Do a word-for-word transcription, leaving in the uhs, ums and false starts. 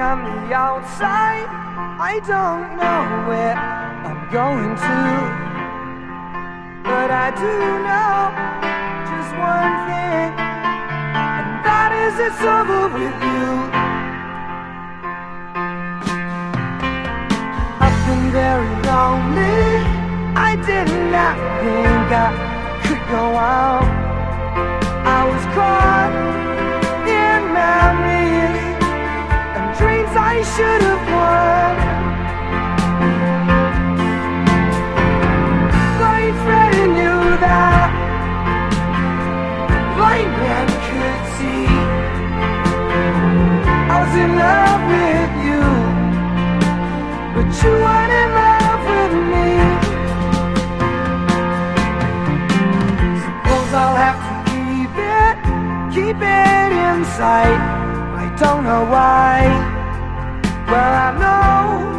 on the outside, I don't know where I'm going to, but I do know just one thing, and that is it's over with you. I've been very lonely, I did not think I could go on. I was caught in memories and dreams I should have won. Blind Freddy knew that blind man could see I was in love with you, but you weren't in love with me. Suppose I'll have to keep it, keep it inside. I don't know why. Well, I know